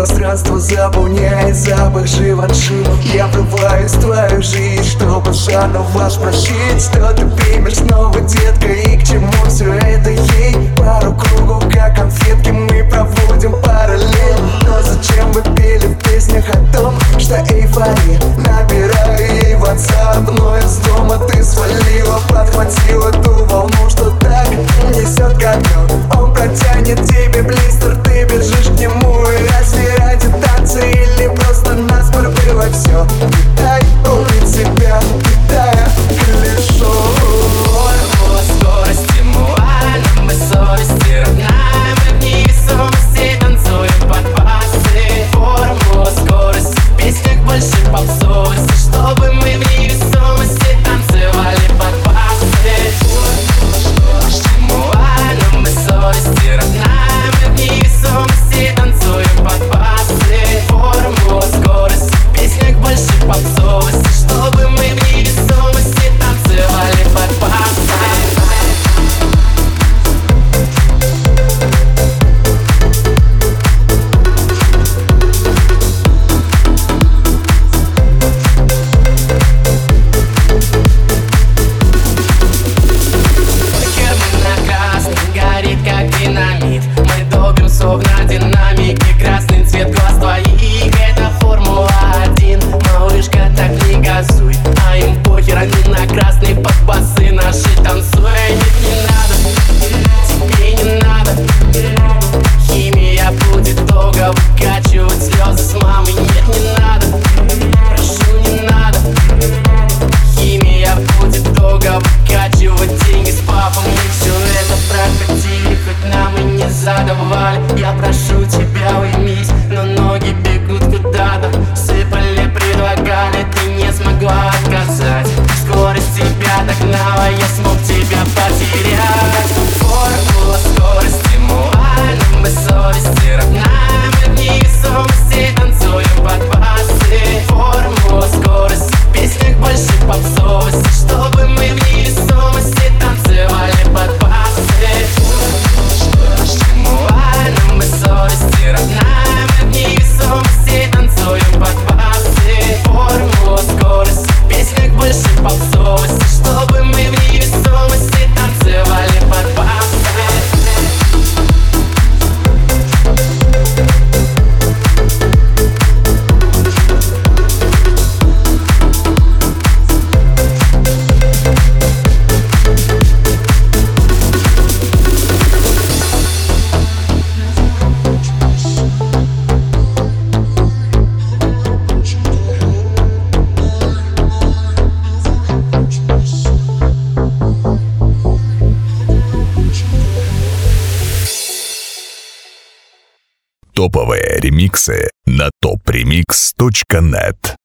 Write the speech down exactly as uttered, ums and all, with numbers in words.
пространство заполняет запах Живанши. Я врываюсь в твою жизнь, чтобы заново спросить, что ты примешь снова, детка, и к чему все это ей? Пару кругов, как конфетки, мы проводим параллель. Но зачем вы пели в песнях о том, что эйфория? Набираю ей в WhatsApp, но из дома ты свалила, подхватила ту волну, что так несет ко дну. Он протянет тебе блистер, ты бежишь к нему. И разве ради танца или просто наспор было все? Дай убить себя, питая колесо. Формула скорости муана, мы совести родная, мы в невесомости танцуем под басы. Формула скорости в песнях больше попсовости, чтобы мы в невесомости танцевали под басы. Формула скорости муана, мы совести родная, мы в невесомости танцуем под басы. Формула скорости в песнях больше попсовости, чтобы мы в невесомости танцевали под басы. Мы долбим сок на динамике, красный цвет глаз твоих. Это формула один, малышка, так не газуй. А им похер, они на красный под басы наши танцуй. Нет, не надо, тебе не надо. Химия будет долго выкачивать слезы с мамой. Нет, не надо, прошу, не надо. Химия будет долго выкачивать деньги с папом. Мы все это прокатили, хоть нам и не задавали. Я прошу тебя, уймись, но ноги бегут куда-то. Сыпали, предлагали, ты не смогла отказать. Скорость тебя догнала, я смог тебя потерять. Формула скорости муана, мы совести родная, мы в невесомости танцуем под басы. Формула скорости в песнях больше попсовости, чтобы мы в невесомости танцевали под басы. Муана, мы совести родная, мы в невесомости танцуем под басы. Формула скорости в песнях больше попсовости, чтобы мы в невесомости танцевали под басы. Топовые ремиксы на топ ремикс точка нет.